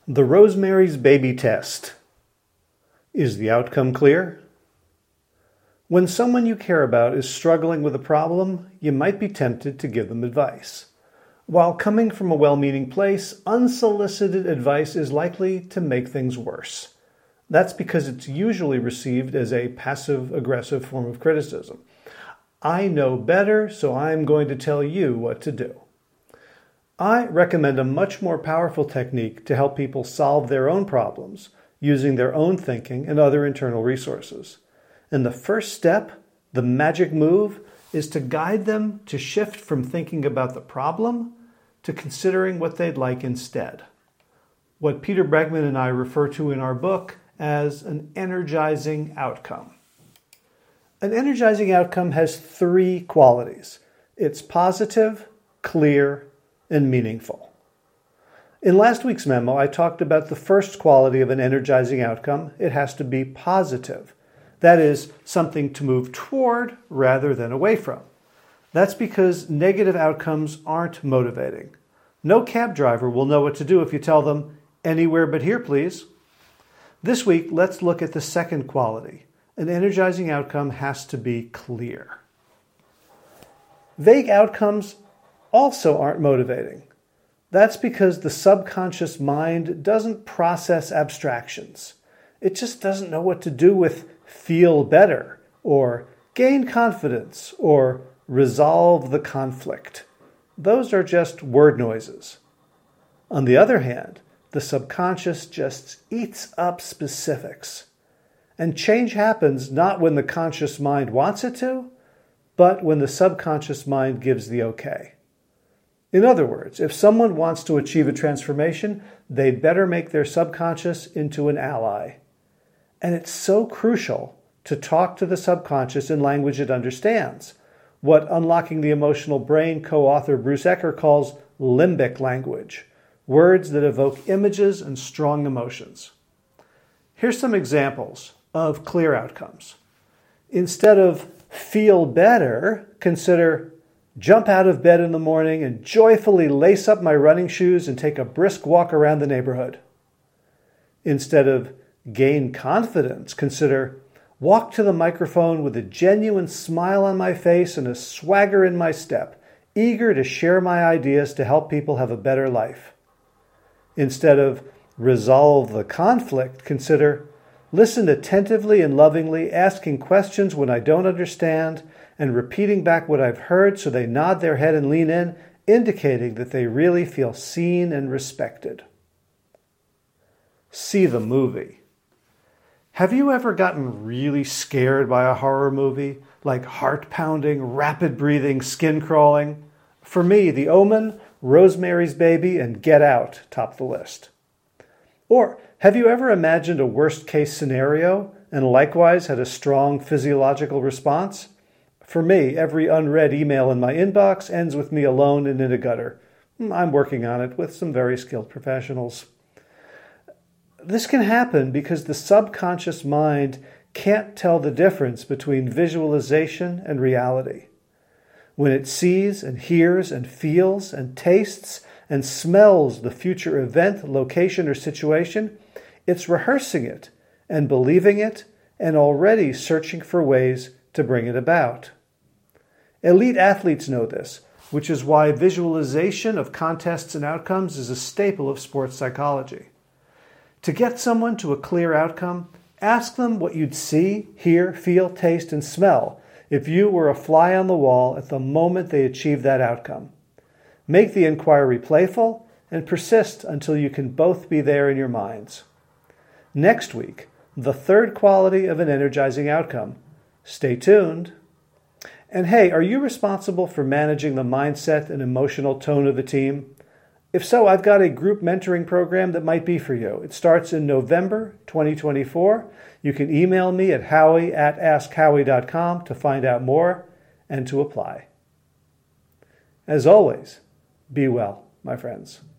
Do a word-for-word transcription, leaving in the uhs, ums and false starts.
The Rosemary's Baby Test. Is the outcome clear? When someone you care about is struggling with a problem, you might be tempted to give them advice. While coming from a well-meaning place, unsolicited advice is likely to make things worse. That's because it's usually received as a passive-aggressive form of criticism. I know better, so I'm going to tell you what to do. I recommend a much more powerful technique to help people solve their own problems using their own thinking and other internal resources. And the first step, the magic move, is to guide them to shift from thinking about the problem to considering what they'd like instead. What Peter Bregman and I refer to in our book as an energizing outcome. An energizing outcome has three qualities. It's positive, clear, and meaningful. In last week's memo, I talked about the first quality of an energizing outcome. It has to be positive. That is, something to move toward rather than away from. That's because negative outcomes aren't motivating. No cab driver will know what to do if you tell them, "Anywhere but here, please." This week, let's look at the second quality. An energizing outcome has to be clear. Vague outcomes also aren't motivating. That's because the subconscious mind doesn't process abstractions. It just doesn't know what to do with feel better, or gain confidence, or resolve the conflict. Those are just word noises. On the other hand, the subconscious just eats up specifics. And change happens not when the conscious mind wants it to, but when the subconscious mind gives the okay. In other words, if someone wants to achieve a transformation, they'd better make their subconscious into an ally. And it's so crucial to talk to the subconscious in language it understands, what Unlocking the Emotional Brain co-author Bruce Ecker calls limbic language, words that evoke images and strong emotions. Here's some examples of clear outcomes. Instead of feel better, consider jump out of bed in the morning and joyfully lace up my running shoes and take a brisk walk around the neighborhood. Instead of gain confidence, consider walk to the microphone with a genuine smile on my face and a swagger in my step, eager to share my ideas to help people have a better life. Instead of resolve the conflict, consider listen attentively and lovingly, asking questions when I don't understand, and repeating back what I've heard so they nod their head and lean in, indicating that they really feel seen and respected. See the movie. Have you ever gotten really scared by a horror movie, like heart-pounding, rapid-breathing, skin-crawling? For me, The Omen, Rosemary's Baby, and Get Out top the list. Or have you ever imagined a worst-case scenario and likewise had a strong physiological response? For me, every unread email in my inbox ends with me alone and in a gutter. I'm working on it with some very skilled professionals. This can happen because the subconscious mind can't tell the difference between visualization and reality. When it sees and hears and feels and tastes and smells the future event, location, or situation, it's rehearsing it and believing it and already searching for ways to bring it about. Elite athletes know this, which is why visualization of contests and outcomes is a staple of sports psychology. To get someone to a clear outcome, ask them what you'd see, hear, feel, taste, and smell if you were a fly on the wall at the moment they achieved that outcome. Make the inquiry playful and persist until you can both be there in your minds. Next week, the third quality of an energizing outcome. Stay tuned. And hey, are you responsible for managing the mindset and emotional tone of a team? If so, I've got a group mentoring program that might be for you. It starts in November twenty twenty-four. You can email me at howie at ask howie dot com to find out more and to apply. As always, be well, my friends.